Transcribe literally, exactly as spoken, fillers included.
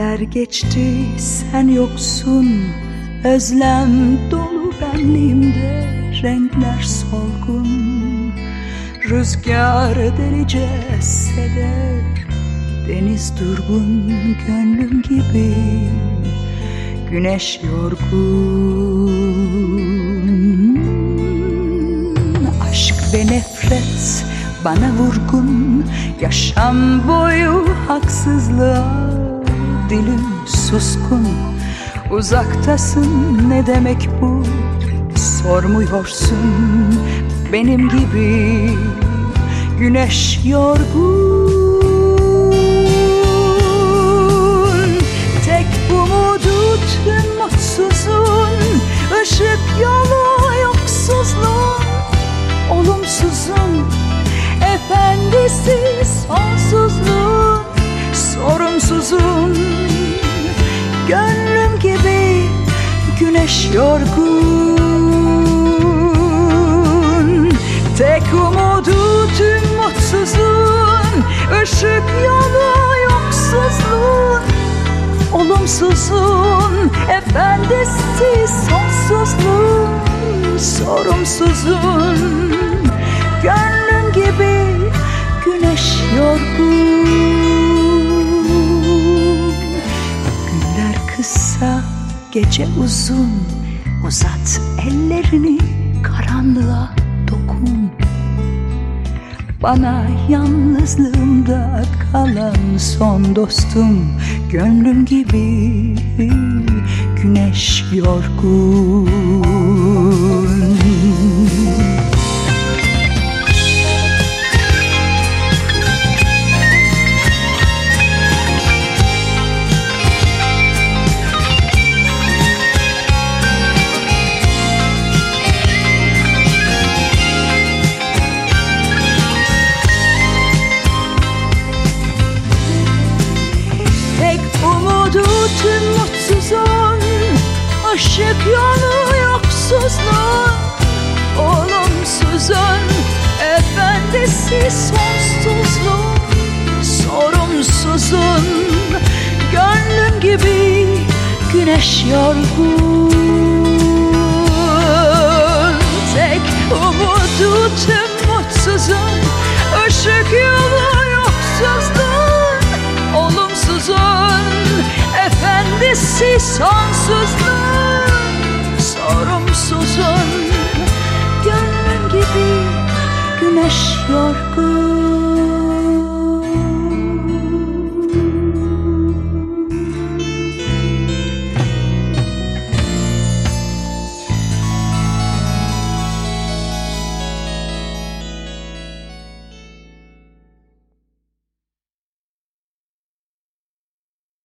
Günler geçti sen yoksun, özlem dolu benliğimde, renkler solgun. Rüzgar delice sever, deniz durgun, gönlüm gibi güneş yorgun. Aşk ve nefret bana vurgun, yaşam boyu haksızlığa dilim suskun. Uzaktasın ne demek bu, sormuyorsun benim gibi güneş yorgun. Tek umudu tüm mutsuzun, ışık yolu yoksuzluğun, olumsuzun efendisi sonsuzluğun, sorumsuzun gönlüm gibi güneş yorgun. Tek umudu tüm mutsuzun, ışık yolu yoksuzluğun, olumsuzun efendisi sonsuzluğun, sorumsuzun gönlüm gibi güneş yorgun. Günler kısa, gece uzun, uzat ellerini karanlığa dokun. Bana yalnızlığımda kalan son dostum, gönlüm gibi güneş yorgun. Tüm mutsuzun, ışık yolu yoksuzluğun, olumsuzun efendisi sonsuzluğun, sorumsuzun gönlüm gibi güneş yorgun. Tek umudu tüm mutsuzun, ışık yolu yoksuzluğun, olumsuzun efendisi sonsuzluğun, sorumsuzun gönlüm gibi güneş yorgun.